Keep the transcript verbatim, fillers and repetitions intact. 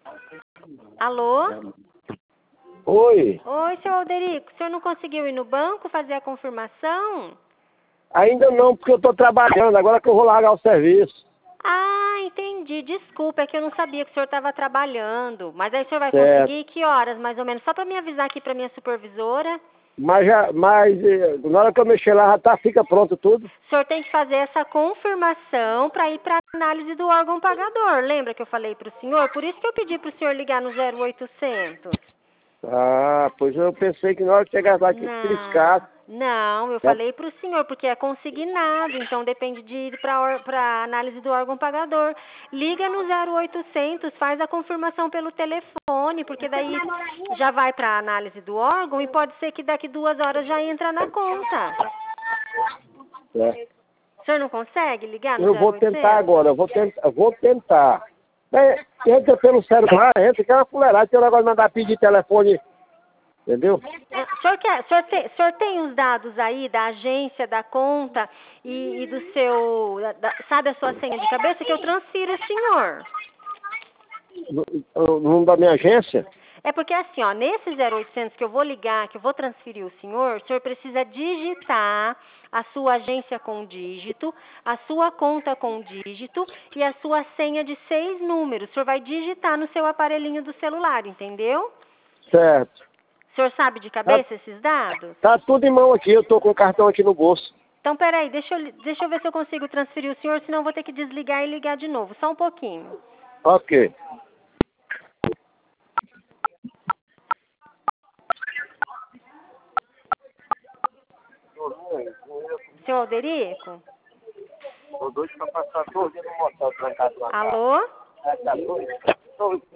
Alô? Oi. Oi, seu Alderico. O senhor não conseguiu ir no banco fazer a confirmação? Ainda não, porque eu estou trabalhando, agora que eu vou largar o serviço. Ah, entendi. Desculpa, é que eu não sabia que o senhor estava trabalhando. Mas aí o senhor vai Certo. conseguir que horas, mais ou menos? Só para me avisar aqui para minha supervisora. Mas, já, mas eh, na hora que eu mexer lá, já tá, fica pronto tudo. O senhor tem que fazer essa confirmação para ir para análise do órgão pagador. Lembra que eu falei para o senhor? Por isso que eu pedi para o senhor ligar no zero oitocentos. Ah, pois eu pensei que na hora que chegasse lá, que triscasse. Não, não, eu falei para o senhor, porque é consignado, então depende de ir para análise do órgão pagador. Liga no zero oitocentos, faz a confirmação pelo telefone, porque daí já vai para a análise do órgão e pode ser que daqui duas horas já entra na conta. É. O senhor não consegue ligar no Eu zero vou oitocentos? tentar agora, eu vou, tent, eu vou tentar. É, entra pelo celular, entra, que é uma fuleirada, tem um negócio de mandar pedir telefone, entendeu? O senhor, quer, o, senhor tem, o senhor tem os dados aí da agência, da conta e, e do seu, da, sabe a sua senha de cabeça que eu transfiro o senhor? No nome da minha agência? É porque assim, ó, nesse zero oitocentos que eu vou ligar, que eu vou transferir o senhor, o senhor precisa digitar a sua agência com dígito, a sua conta com dígito e a sua senha de seis números. O senhor vai digitar no seu aparelhinho do celular, entendeu? Certo. O senhor sabe de cabeça tá, esses dados? Tá tudo em mão aqui, eu tô com o cartão aqui no bolso. Então, peraí, deixa eu, deixa eu ver se eu consigo transferir o senhor, senão eu vou ter que desligar e ligar de novo. Só um pouquinho. Ok. Seu Alderico? Tô doido pra passar todo dia no motel trancado lá. Alô? Tá doido?